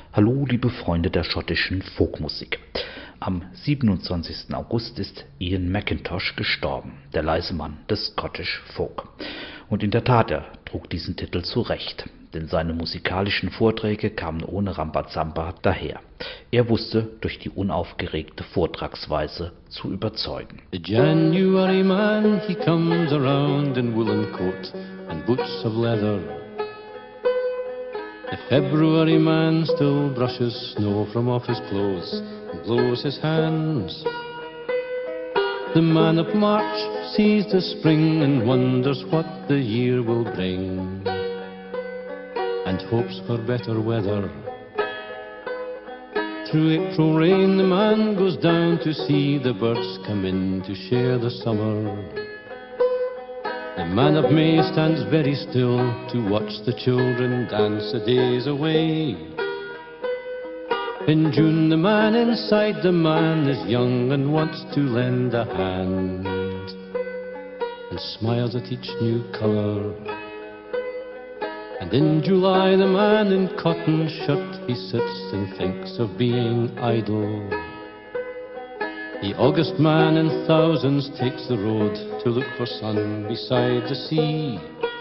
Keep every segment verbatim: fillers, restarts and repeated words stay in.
Hallo, liebe Freunde der schottischen Folkmusik. Am siebenundzwanzigsten August ist Ian McIntosh gestorben, der leise Mann des Scottish Folk. Und in der Tat, er trug diesen Titel zu Recht, denn seine musikalischen Vorträge kamen ohne Rambazamba daher. Er wusste durch die unaufgeregte Vortragsweise zu überzeugen. The January man, he comes around in woolen coat and boots of leather. The February man still brushes snow from off his clothes and blows his hands. The man of March sees the spring and wonders what the year will bring, and hopes for better weather. Through April rain the man goes down to see the birds come in to share the summer. The man of May stands very still to watch the children dance the days away. In June the man inside the man is young and wants to lend a hand, and smiles at each new colour. And in July the man in cotton shirt, he sits and thinks of being idle. The August man in thousands takes the road to look for sun beside the sea.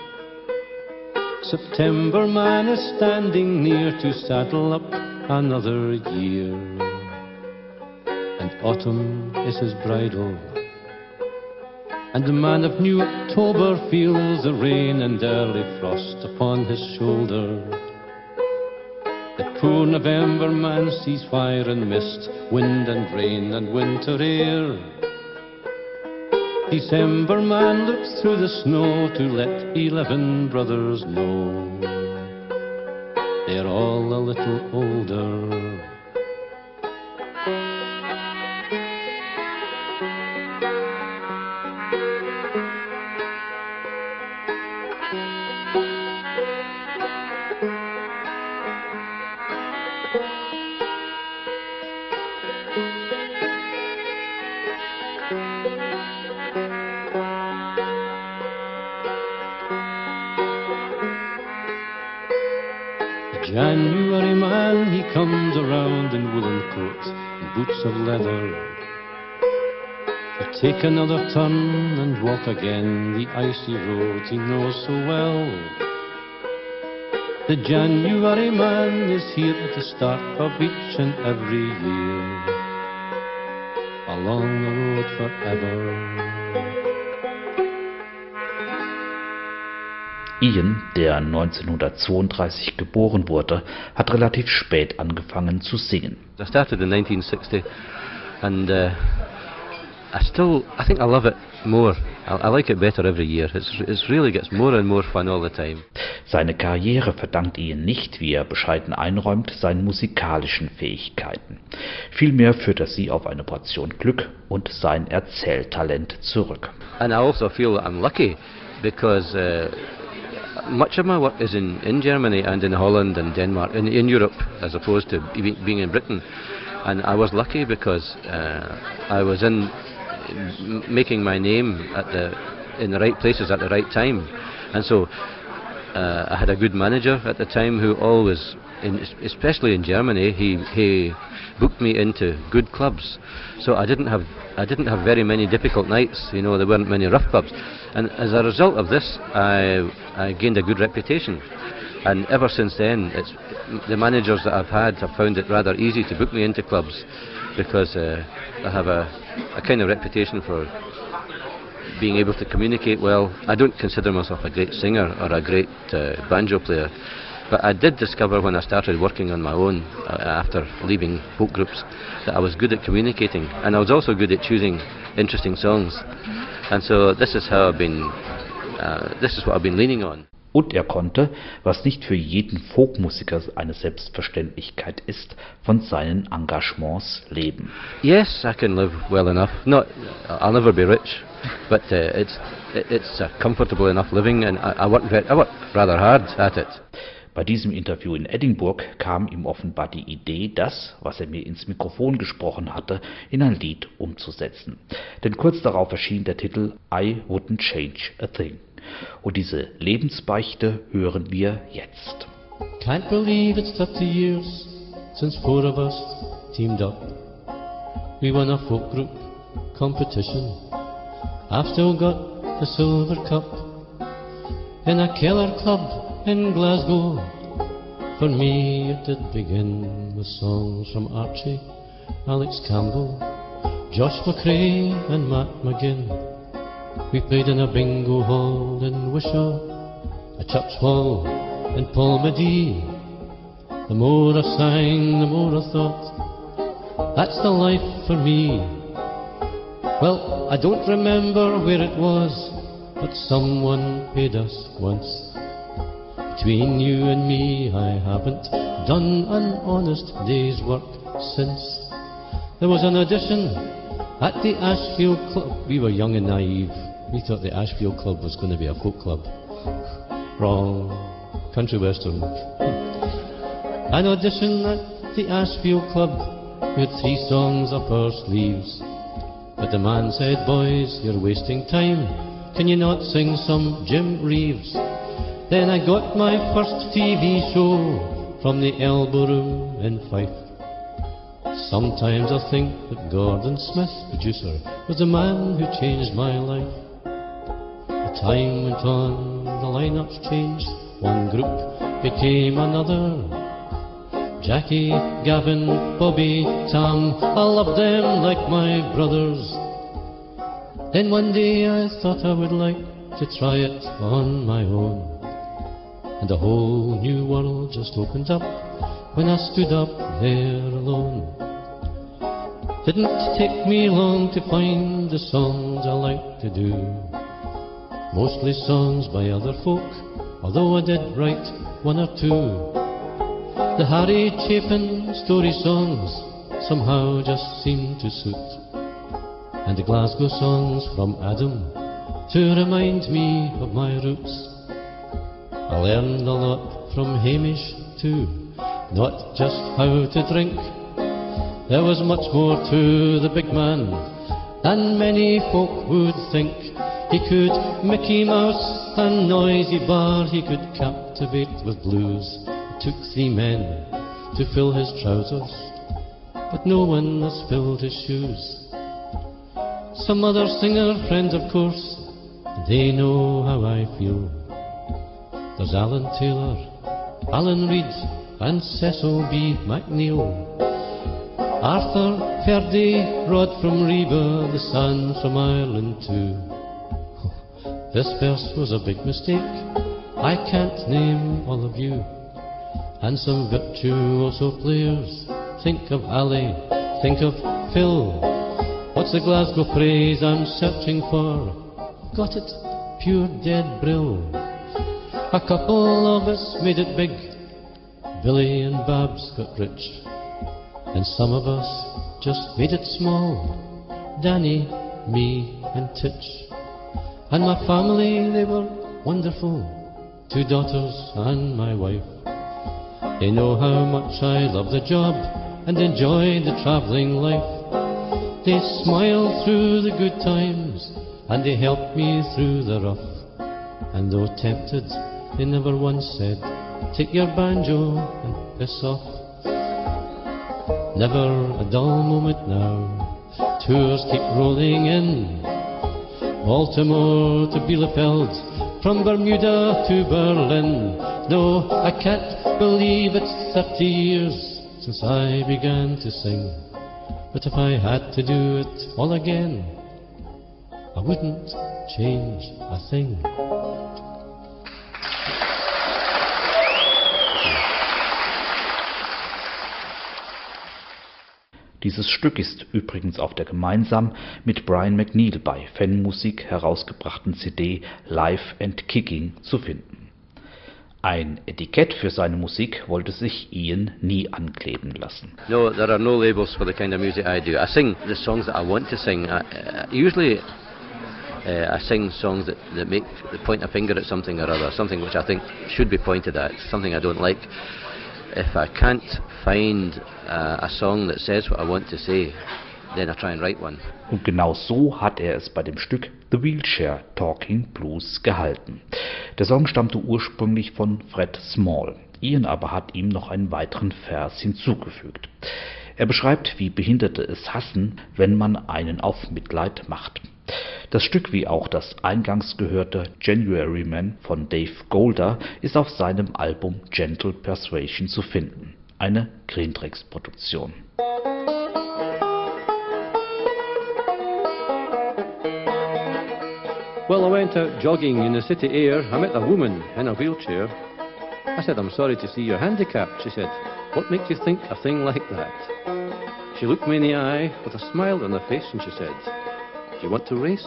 September man is standing near to saddle up another year, and autumn is his bridal. And the man of New October feels the rain and early frost upon his shoulder. The poor November man sees fire and mist, wind and rain and winter air. December man looks through the snow to let eleven brothers know they're all a little older. January man, he comes around in woolen coat and boots of leather, to take another turn and walk again the icy road he knows so well. The January man is here at the start of each and every year, along the road forever. Ian, der neunzehnhundertzweiunddreißig geboren wurde, hat relativ spät angefangen zu singen. I started in nineteen sixty, and uh, I still, I think I love it more. I, I like it better every year. It's, it's really gets more and more fun all the time. Seine Karriere verdankt Ian nicht, wie er bescheiden einräumt, seinen musikalischen Fähigkeiten. Vielmehr führt er sie auf eine Portion Glück und sein Erzähltalent zurück. And I also feel that I'm lucky because uh, much of my work is in, in Germany and in Holland and Denmark, in, in Europe, as opposed to be, being in Britain. And I was lucky because uh, I was in m- making my name at the in the right places at the right time. And so uh, I had a good manager at the time who always, in, especially in Germany, he he booked me into good clubs. So I didn't have I didn't have very many difficult nights. You know, there weren't many rough clubs. And as a result of this, I I gained a good reputation. And ever since then, it's the managers that I've had have found it rather easy to book me into clubs because uh, I have a, a kind of reputation for being able to communicate well. I don't consider myself a great singer or a great uh, banjo player, but I did discover when I started working on my own uh, after leaving folk groups that I was good at communicating, and I was also good at choosing interesting songs. And so this is how I've been, uh, this is what I've been leaning on. Und er konnte, was nicht für jeden Folkmusiker eine Selbstverständlichkeit ist, von seinen Engagements leben. Yes, I can live well enough. Not, I'll never be rich, but uh, it's it's a comfortable enough living, and I, I work very, I work rather hard at it. Bei diesem Interview in Edinburgh kam ihm offenbar die Idee, das, was er mir ins Mikrofon gesprochen hatte, in ein Lied umzusetzen. Denn kurz darauf erschien der Titel I Wouldn't Change a Thing. Und diese Lebensbeichte hören wir jetzt. Can't believe it's thirty years since four of us teamed up. We won a folk group competition. I've still got the silver cup in a Keller club in Glasgow. For me it did begin with songs from Archie, Alex Campbell, Josh McRae and Matt McGinn. We played in a bingo hall in Wishaw, a church hall in Palmadie. The more I sang, the more I thought, that's the life for me. Well, I don't remember where it was, but someone paid us once. Between you and me, I haven't done an honest day's work since. There was an audition at the Ashfield Club. We were young and naive. We thought the Ashfield Club was going to be a folk club. Wrong. Country western. An audition at the Ashfield Club. We had three songs up our sleeves. But the man said, boys, you're wasting time. Can you not sing some Jim Reeves? Then I got my first T V show from the Elbow Room in Fife. Sometimes I think that Gordon Smith, producer, was the man who changed my life. The time went on, the lineups changed. One group became another. Jackie, Gavin, Bobby, Tam, I loved them like my brothers. Then one day I thought I would like to try it on my own. And a whole new world just opened up when I stood up there alone. Didn't take me long to find the songs I like to do. Mostly songs by other folk, although I did write one or two. The Harry Chapin story songs somehow just seemed to suit. And the Glasgow songs from Adam to remind me of my roots. I learned a lot from Hamish too, not just how to drink. There was much more to the big man than many folk would think. He could Mickey Mouse and Noisy Bar, he could captivate with blues. It took three men to fill his trousers, but no one has filled his shoes. Some other singer friends, of course, they know how I feel. There's Alan Taylor, Alan Reid and Cecil B. McNeil, Arthur Purdy, Rod from Reba, the son from Ireland too. This verse was a big mistake, I can't name all of you. And some virtuoso players, think of Ali, think of Phil. What's the Glasgow phrase I'm searching for? Got it, pure dead brill. A couple of us made it big, Billy and Babs got rich, and some of us just made it small, Danny, me and Titch. And my family, they were wonderful, two daughters and my wife. They know how much I love the job and enjoy the travelling life. They smile through the good times and they help me through the rough. And though tempted, they never once said, take your banjo and piss off. Never a dull moment now, tours keep rolling in. Baltimore to Bielefeld, from Bermuda to Berlin. No, I can't believe it's thirty years since I began to sing. But if I had to do it all again, I wouldn't change a thing. Dieses Stück ist übrigens auf der gemeinsam mit Brian McNeil bei Fanmusik herausgebrachten C D Live and Kicking zu finden. Ein Etikett für seine Musik wollte sich Ian nie ankleben lassen. No, there are no labels for the kind of music I do. I sing the songs that I want to sing. I, uh, usually uh, I sing songs that, that make that point a finger at something or other, something which I think should be pointed at, something I don't like. If I can't find uh, a song that says what I want to say, then I try and write one. Und genau so hat er es bei dem Stück The Wheelchair Talking Blues gehalten. Der Song stammte ursprünglich von Fred Small. Ian aber hat ihm noch einen weiteren Vers hinzugefügt. Er beschreibt, wie Behinderte es hassen, wenn man einen auf Mitleid macht. Das Stück wie auch das eingangs gehörte January Man von Dave Golder ist auf seinem Album Gentle Persuasion zu finden. Eine Greentrix-Produktion. Well, I went out jogging in the city air. I met a woman in a wheelchair. I said, "I'm sorry to see you're handicapped." She said, "What makes you think a thing like that?" She looked me in the eye with a smile on her face and she said, "Do you want to race?"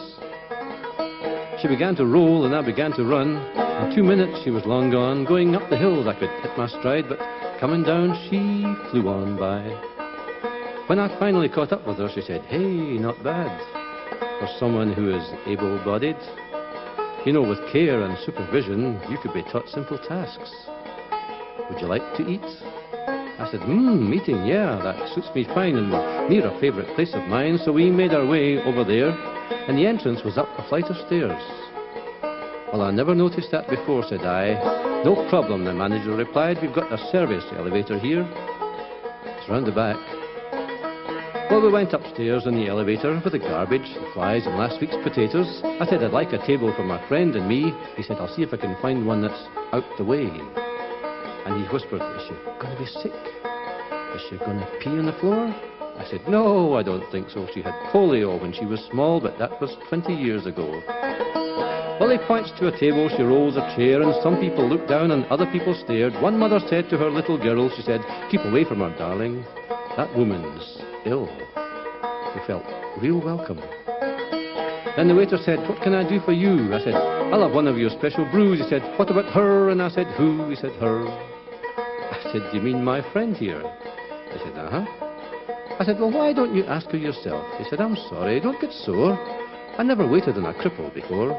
She began to roll and I began to run. In two minutes she was long gone. Going up the hills I could hit my stride, but coming down she flew on by. When I finally caught up with her, she said, "Hey, not bad for someone who is able-bodied. You know, with care and supervision, you could be taught simple tasks. Would you like to eat?" I said, "Mmm, eating, yeah, that suits me fine, and we're near a favourite place of mine." So we made our way over there, and the entrance was up a flight of stairs. "Well, I never noticed that before," said I. "No problem," the manager replied. "We've got a service elevator here. It's round the back." Well, we went upstairs in the elevator with the garbage, the flies and last week's potatoes. I said I'd like a table for my friend and me. He said, "I'll see if I can find one that's out the way." And he whispered, "Is she going to be sick? Is she going to pee on the floor?" I said, "No, I don't think so. She had polio when she was small, but that was twenty years ago." Well, he points to a table, she rolls a chair, and some people looked down and other people stared. One mother said to her little girl, she said, "Keep away from her, darling. That woman's ill." We felt real welcome. Then the waiter said, "What can I do for you?" I said, "I'll have one of your special brews." He said, "What about her?" And I said, "Who?" He said, "Her." I said, "Do you mean my friend here?" He said, "Uh-huh." I said, "Well, why don't you ask her yourself?" He said, "I'm sorry, don't get sore. I never waited on a cripple before."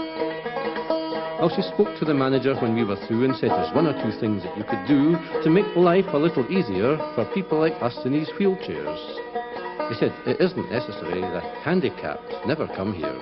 Well, she spoke to the manager when we were through and said, "There's one or two things that you could do to make life a little easier for people like us in these wheelchairs." He said, "It isn't necessary. The handicapped never come here."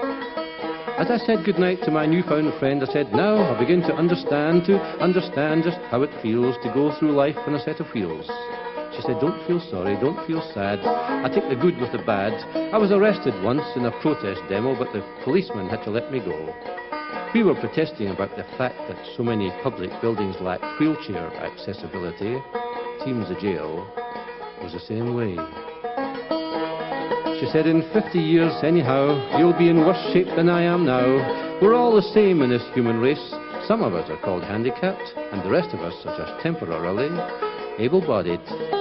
As I said goodnight to my newfound friend, I said, "Now I begin to understand, to understand just how it feels to go through life on a set of wheels." She said, "Don't feel sorry, don't feel sad. I take the good with the bad. I was arrested once in a protest demo, but the policeman had to let me go. We were protesting about the fact that so many public buildings lacked wheelchair accessibility. Seems the jail was the same way." She said, "In fifty years, anyhow, you'll be in worse shape than I am now. We're all the same in this human race. Some of us are called handicapped, and the rest of us are just temporarily able-bodied."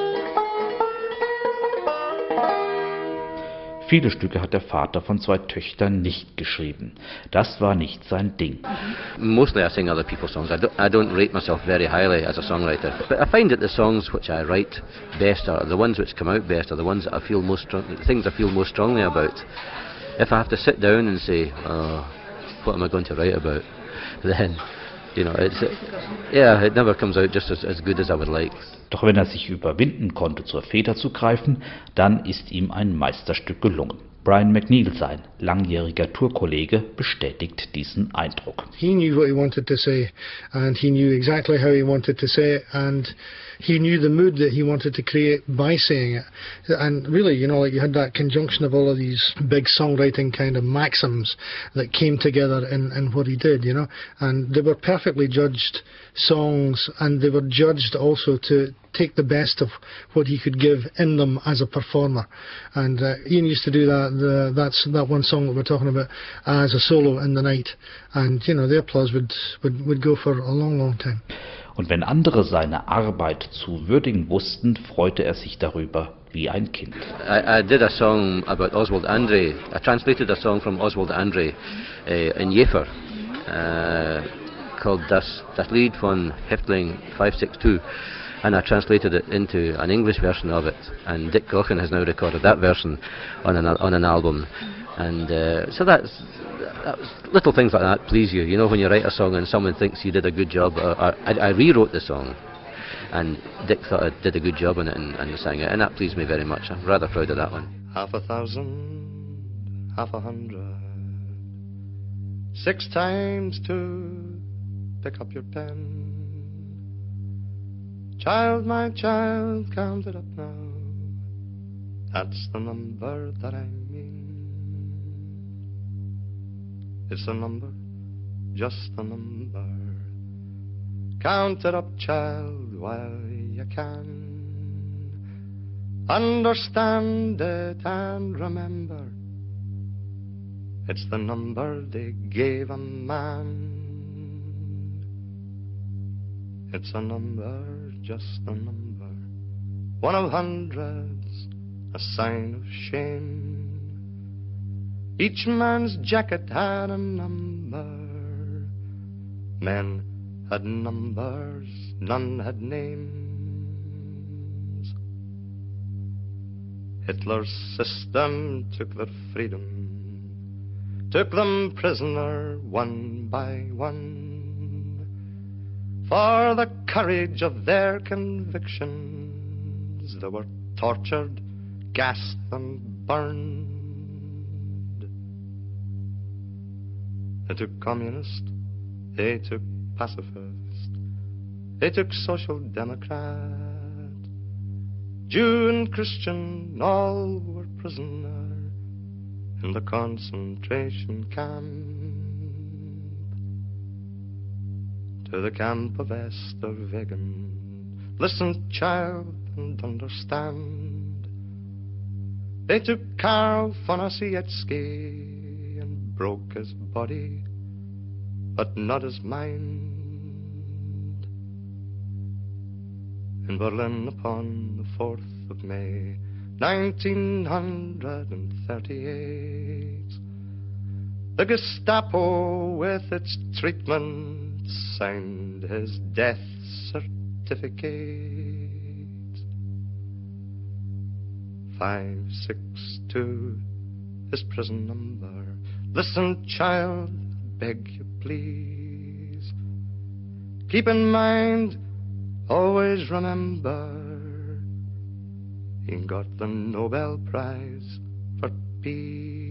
Viele Stücke hat der Vater von zwei Töchtern nicht geschrieben. Das war nicht sein Ding. Mostly I sing other people's songs. I don't, I don't rate myself very highly as a songwriter. But I find that the songs which I write best are the ones which come out best, are the ones that I feel most strong, the things I feel most strongly about. If I have to sit down and say, "Oh, what am I going to write about?" then, you know, it's, yeah, it never comes out just as, as good as I would like. Doch wenn er sich überwinden konnte, zur Feder zu greifen, dann ist ihm ein Meisterstück gelungen. Brian McNeil, sein langjähriger Tourkollege, bestätigt diesen Eindruck. He knew what he wanted to say, and he knew exactly how he wanted to say it, and he knew the mood that he wanted to create by saying it. And really, you know, like you had that conjunction of all of these big songwriting kind of maxims that came together in, in what he did, you know, and they were perfectly judged songs, and they were judged also to take the best of what he could give in them as a performer. And uh, Ian used to do that, the, that's that one song that we're talking about, as a solo in the night. And, you know, the applause would, would, would go for a long, long time. Und wenn andere seine Arbeit zu würdigen wussten, freute er sich darüber wie ein Kind. I, I did a song about Oswald Andre. I translated a song from Oswald Andre uh, in Jäfer uh, called Das, das Lied von Häftling five six two. And I translated it into an English version of it, and Dick Gaughan has now recorded that version on an on an album. And uh, so that's, that's little things like that please you. You know, when you write a song and someone thinks you did a good job. Or, or I, I rewrote the song, and Dick thought I did a good job on it and, and sang it, and that pleased me very much. I'm rather proud of that one. Half a thousand, half a hundred, six times to pick up your pen. Child, my child, count it up now. That's the number that I mean. It's a number, just a number. Count it up, child, while you can. Understand it and remember, it's the number they gave a man. It's a number, just a number, one of hundreds, a sign of shame. Each man's jacket had a number. Men had numbers, none had names. Hitler's system took their freedom, took them prisoner one by one. For the courage of their convictions, they were tortured, gassed and burned. They took communist, they took pacifist, they took social democrat. Jew and Christian, all were prisoner in the concentration camp. To the camp of Esterwegen. Listen, child, and understand. They took Karl von Ossietzky and broke his body, but not his mind. In Berlin upon the fourth of May, nineteen thirty-eight, the Gestapo with its treatment signed his death certificate. Five, six, two, his prison number. Listen, child, beg you please. Keep in mind, always remember, he got the Nobel Prize for peace.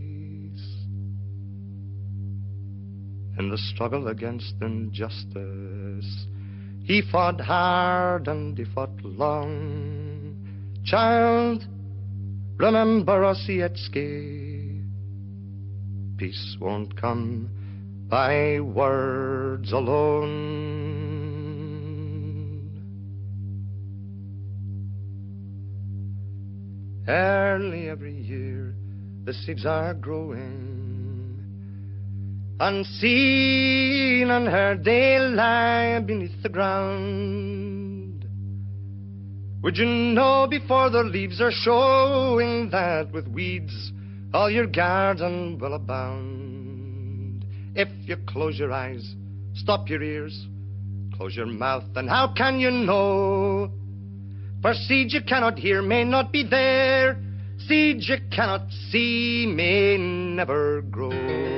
In the struggle against injustice, he fought hard and he fought long. Child, remember Ossietzky. Peace won't come by words alone. Early every year, the seeds are growing. Unseen and heard they lie beneath the ground. Would you know before their leaves are showing that with weeds all your garden will abound? If you close your eyes, stop your ears, close your mouth, then how can you know? For seed you cannot hear may not be there, seed you cannot see may never grow.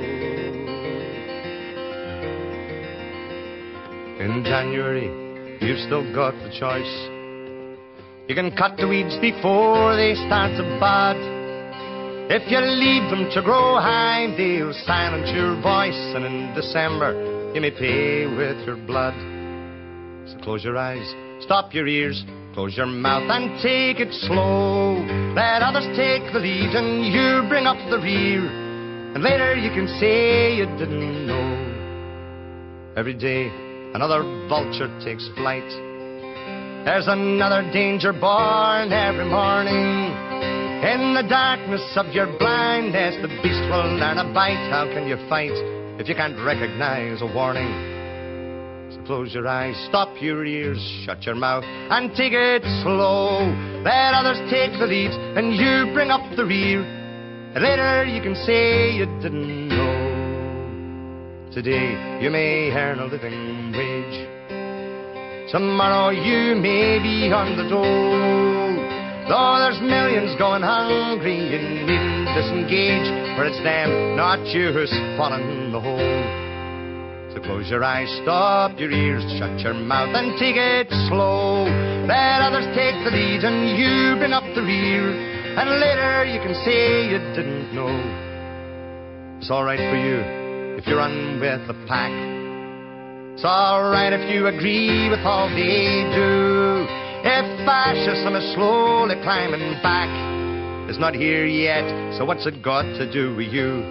In January, you've still got the choice. You can cut the weeds before they start to bud. If you leave them to grow high, they'll silence your voice, and in December, you may pay with your blood. So close your eyes, stop your ears, close your mouth and take it slow. Let others take the lead and you bring up the rear, and later you can say you didn't know. Every day, another vulture takes flight. There's another danger born every morning. In the darkness of your blindness, the beast will learn a bite. How can you fight if you can't recognize a warning? So close your eyes, stop your ears, shut your mouth, and take it slow. Let others take the lead, and you bring up the rear. And later you can say you didn't know. Today you may earn a living wage. Tomorrow you may be on the dole. Though there's millions going hungry, you needn't disengage, for it's them, not you, who's fallen in the hole. So close your eyes, stop your ears, shut your mouth and take it slow. Let others take the lead and you bring up the rear, and later you can say you didn't know. It's all right for you if you run with the pack. It's alright if you agree with all they do. If fascism is slowly climbing back, it's not here yet, so what's it got to do with you?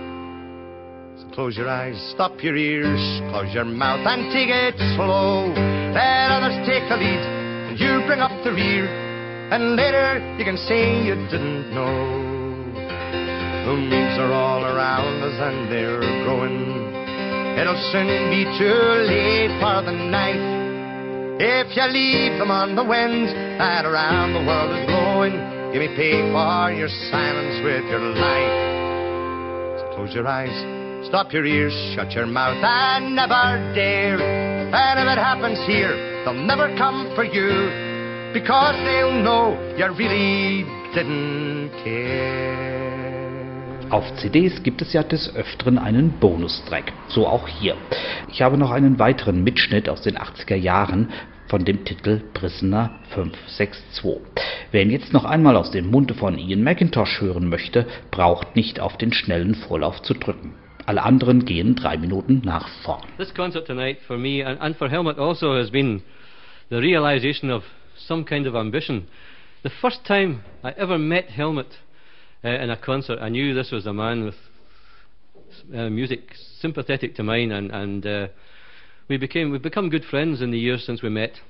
So close your eyes, stop your ears, close your mouth and take it slow. Let others take the lead and you bring up the rear, and later you can say you didn't know. The memes are all around us and they're growing. It'll soon be too late for the knife if you leave them on the wind that around the world is blowing. You may pay for your silence with your life. So close your eyes, stop your ears, shut your mouth and never dare. And if it happens here, they'll never come for you, because they'll know you really didn't care. Auf C Ds gibt es ja des Öfteren einen Bonustrack, so auch hier. Ich habe noch einen weiteren Mitschnitt aus den achtziger Jahren von dem Titel Prisoner fünf sechs zwei. Wer ihn jetzt noch einmal aus dem Munde von Ian McIntosh hören möchte, braucht nicht auf den schnellen Vorlauf zu drücken. Alle anderen gehen drei Minuten nach vorn. This concert tonight for me and, and for Helmut also has been the realization of some kind of ambition. The first time I ever met Helmut Uh, in a concert, I knew this was a man with uh, music sympathetic to mine, and, and uh, we became, we've become good friends in the years since we met.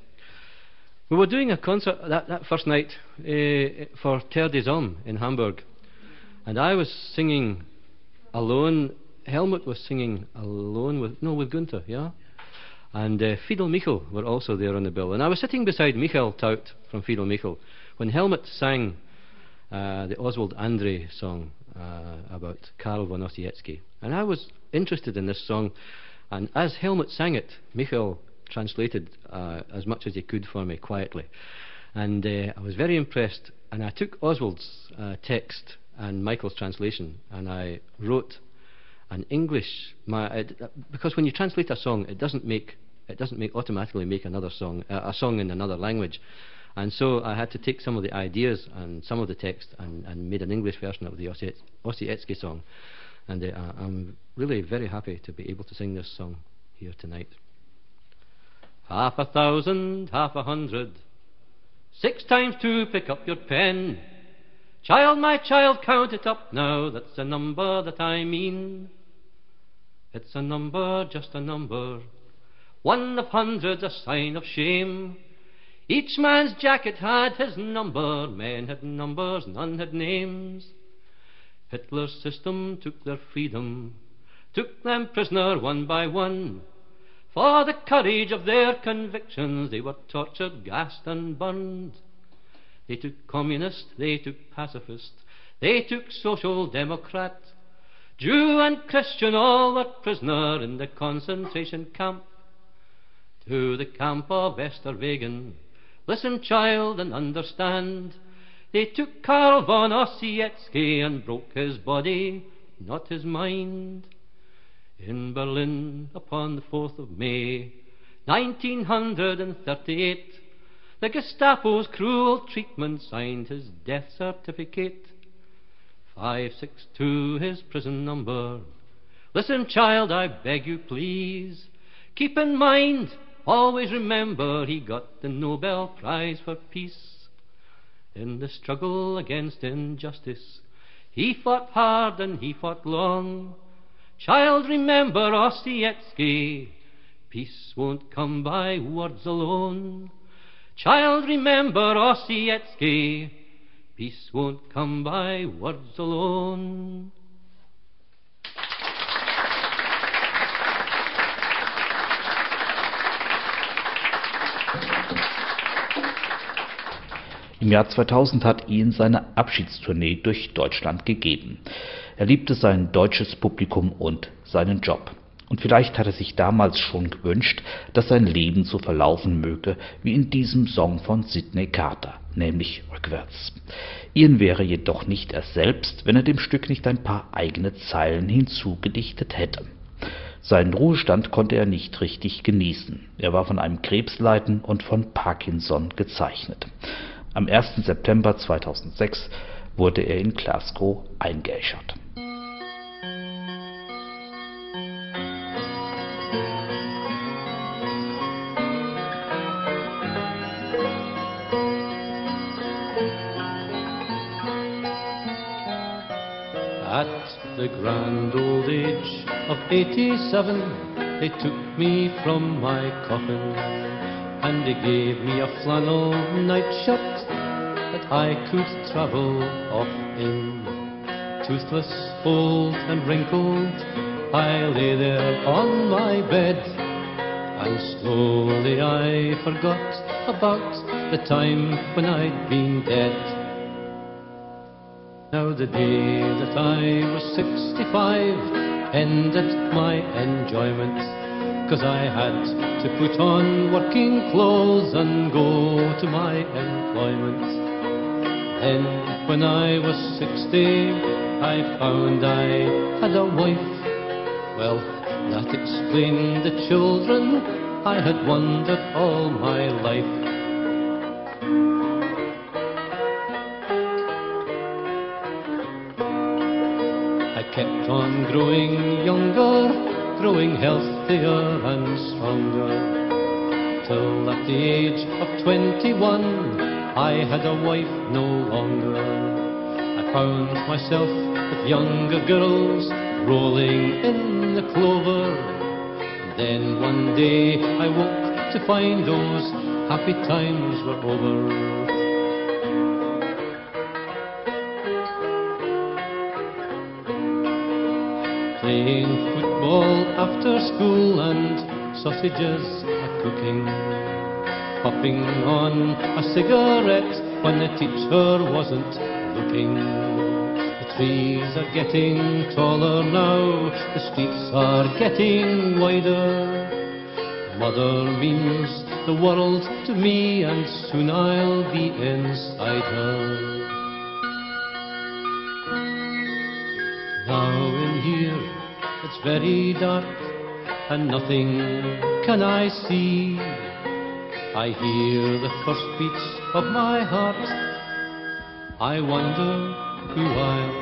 We were doing a concert that, that first night uh, for Terre des Hommes in Hamburg, and I was singing alone. Helmut was singing alone with, no, with Gunther, yeah? And uh, Fiedel Michel were also there on the bill. And I was sitting beside Michael Taut from Fiedel Michel when Helmut sang Uh, the Oswald Andre song uh, about Karl von Ossietzky. And I was interested in this song, and as Helmut sang it, Michael translated uh, as much as he could for me quietly. And uh, I was very impressed, and I took Oswald's uh, text and Michael's translation, and I wrote an English, my, uh, because when you translate a song, it doesn't make, it doesn't make automatically make another song, uh, a song in another language. And so I had to take some of the ideas and some of the text and, and made an English version of the Ossietzky song. And uh, I'm really very happy to be able to sing this song here tonight. Half a thousand, half a hundred, six times two, pick up your pen. Child, my child, count it up now, that's a number that I mean. It's a number, just a number, one of hundreds, a sign of shame. Each man's jacket had his number, men had numbers, none had names. Hitler's system took their freedom, took them prisoner one by one. For the courage of their convictions, they were tortured, gassed and burned. They took communist, they took pacifist, they took social democrat. Jew and Christian all were prisoner in the concentration camp. To the camp of Westerwegen, listen, child, and understand. They took Karl von Ossietzky and broke his body, not his mind. In Berlin, upon the fourth of May, nineteen thirty-eight, the Gestapo's cruel treatment signed his death certificate. five six two, his prison number. Listen, child, I beg you, please. Keep in mind, always remember, he got the Nobel Prize for Peace. In the struggle against injustice, he fought hard and he fought long. Child, remember Ossietzky, peace won't come by words alone. Child, remember Ossietzky, peace won't come by words alone. Im Jahr zweitausend hat Ian seine Abschiedstournee durch Deutschland gegeben. Er liebte sein deutsches Publikum und seinen Job. Und vielleicht hat er sich damals schon gewünscht, dass sein Leben so verlaufen möge wie in diesem Song von Sidney Carter, nämlich rückwärts. Ian wäre jedoch nicht er selbst, wenn er dem Stück nicht ein paar eigene Zeilen hinzugedichtet hätte. Seinen Ruhestand konnte er nicht richtig genießen. Er war von einem Krebsleiden und von Parkinson gezeichnet. Am ersten September zweitausendsechs wurde er in Glasgow eingeäschert. At the grand old age of eighty-seven, they took me from my coffin, and they gave me a flannel nightshirt that I could travel off in. Toothless, old and wrinkled, I lay there on my bed, and slowly I forgot about the time when I'd been dead. Now the day that I was sixty-five ended my enjoyment, 'cause I had to put on working clothes and go to my employment. Then when I was sixty, I found I had a wife. Well, that explained the children I had wondered all my life. I kept on growing younger, growing healthier and stronger, till at the age of twenty-one I had a wife no longer. I found myself with younger girls rolling in the clover. Then one day I woke to find those happy times were over. Playing football after school and sausages a-cooking, puffing on a cigarette when the teacher wasn't looking. The trees are getting taller now, the streets are getting wider. Mother means the world to me, and soon I'll be inside her. Now in here it's very dark, and nothing can I see. I hear the first beats of my heart, I wonder who I'll